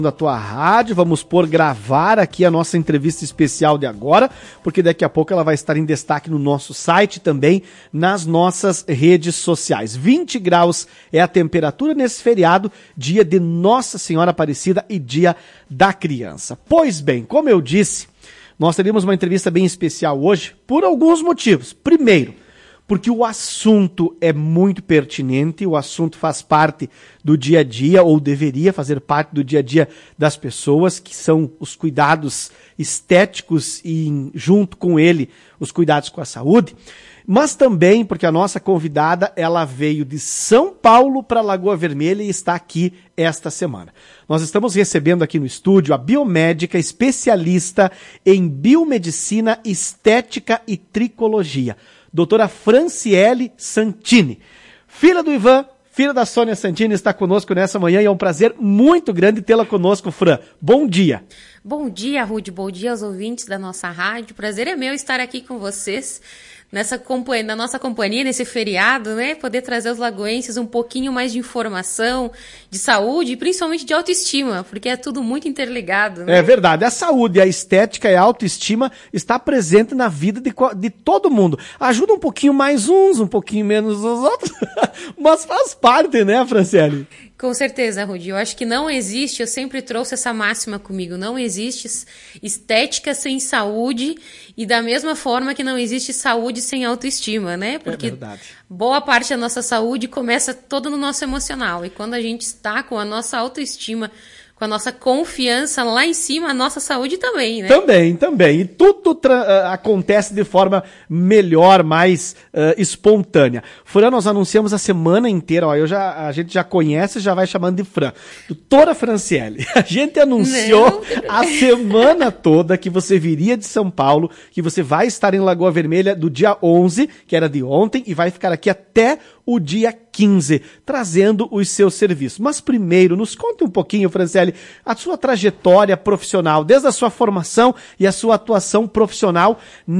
da tua rádio, vamos gravar aqui a nossa entrevista especial de agora, porque daqui a pouco ela vai estar em destaque no nosso site também, nas nossas redes sociais. 20 graus é a temperatura nesse feriado, dia de Nossa Senhora Aparecida e dia da criança. Pois bem, como eu disse, nós teríamos uma entrevista bem especial hoje, por alguns motivos. Primeiro, porque o assunto é muito pertinente, o assunto faz parte do dia a dia, ou deveria fazer parte do dia a dia das pessoas, que são os cuidados estéticos e, junto com ele, os cuidados com a saúde. Mas também porque a nossa convidada, ela veio de São Paulo para Lagoa Vermelha e está aqui esta semana. Nós estamos recebendo aqui no estúdio a biomédica especialista em biomedicina, estética e tricologia, doutora Franciele Santini. Filha do Ivan, filha da Sônia Santini, está conosco nessa manhã e é um prazer muito grande tê-la conosco, Fran. Bom dia. Bom dia, Rude. Bom dia aos ouvintes da nossa rádio. Prazer é meu estar aqui com vocês na nossa companhia, nesse feriado, né? Poder trazer aos lagoenses um pouquinho mais de informação, de saúde e principalmente de autoestima, porque é tudo muito interligado, né? É verdade. A saúde, a estética e a autoestima está presente na vida de todo mundo. Ajuda um pouquinho mais uns, um pouquinho menos os outros, mas faz parte, né, Franciele? Com certeza, Rudy. Eu acho que não existe, eu sempre trouxe essa máxima comigo, não existe estética sem saúde e da mesma forma que não existe saúde sem autoestima, né? Porque boa parte da nossa saúde começa toda no nosso emocional e quando a gente está com a nossa autoestima, com a nossa confiança lá em cima, a nossa saúde também, né? Também. E tudo acontece de forma melhor, mais espontânea. Fran, nós anunciamos a semana inteira, ó, a gente já conhece, já vai chamando de Fran. Doutora Franciele, a gente anunciou a semana toda que você viria de São Paulo, que você vai estar em Lagoa Vermelha do dia 11, que era de ontem, e vai ficar aqui até o dia 15, trazendo os seus serviços. Mas primeiro, nos conte um pouquinho, Franciele, a sua trajetória profissional, desde a sua formação e a sua atuação profissional